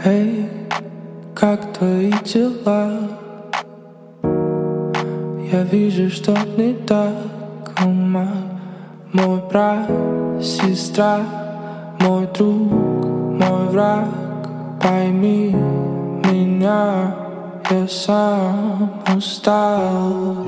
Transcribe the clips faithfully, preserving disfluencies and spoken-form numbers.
Эй, как твои дела? Я вижу, что не так, ума. Мой брат, сестра, мой друг, мой враг. Пойми меня, я сам устал.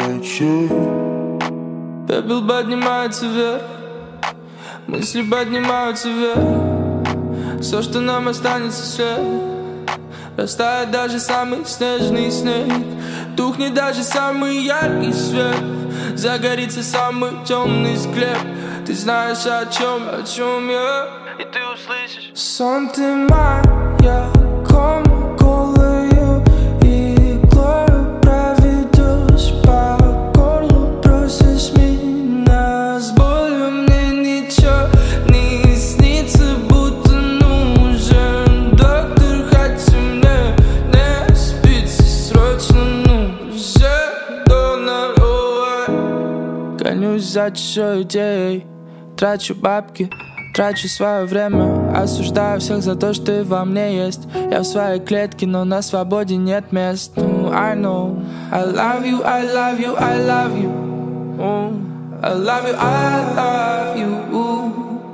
Пепел поднимается вверх, мысли поднимаются вверх. Все, что нам останется, след. Растает даже самый снежный снег. Тухнет даже самый яркий свет. Загорится самый темный склеп. Ты знаешь, о чем, о чем я. И ты услышишь: сон ты моя, кома голую иглой проведешь по горлу. Бросишь меня с болью, мне ничего не снится, будто нужен доктор, хотя мне не спится, срочно нужен донор. Гонюсь за чужой идеей, трачу бабки, трачу свое время. Осуждаю всех за то, что и во мне есть. Я в своей клетке, но на свободе нет мест. Ну, I know, I love you, I love you, I love you. Oh, I love you, I love you.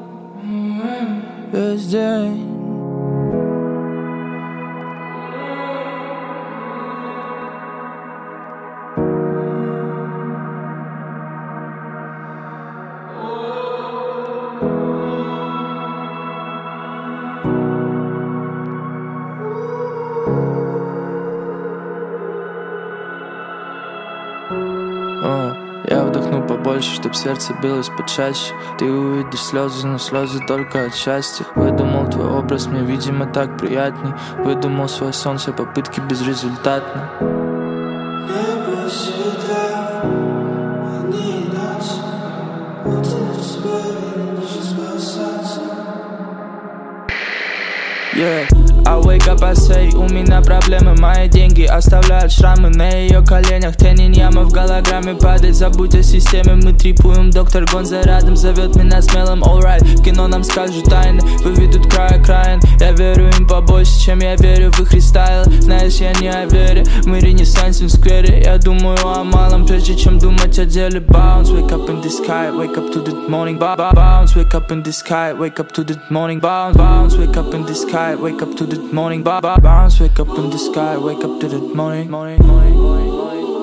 Весь день. О, я вдохну побольше, чтоб сердце билось почаще. Ты увидишь слезы, но слезы только от счастья. Выдумал твой образ, мне, видимо, так приятней. Выдумал свой сон, все попытки безрезультатны. Небо всегда, они нас утонут в себе, и нужно спасаться. Yeah, I wake up, I say, у меня проблемы, мои деньги оставляют шрамы на ее коленях. Тянет яма в голограмме, падает, забудь о системе. Мы трипуем, доктор Гонза рядом зовет меня смелым. Alright, в кино нам скажут тайны, выведут край краен. Я верю им побольше, чем я верю в их рестайл. Знаешь, я не о вере, мы ренессансим в сквере. Я думаю о малом, прежде чем думать о деле. Bounce, wake up in the sky, wake up to the morning. Bounce, wake up in the sky, wake up to the morning. Bounce, bounce, wake up in the sky, wake up to the morning. Bounce, wake up in the sky, wake up to the morning. Morning, morning, morning, morning.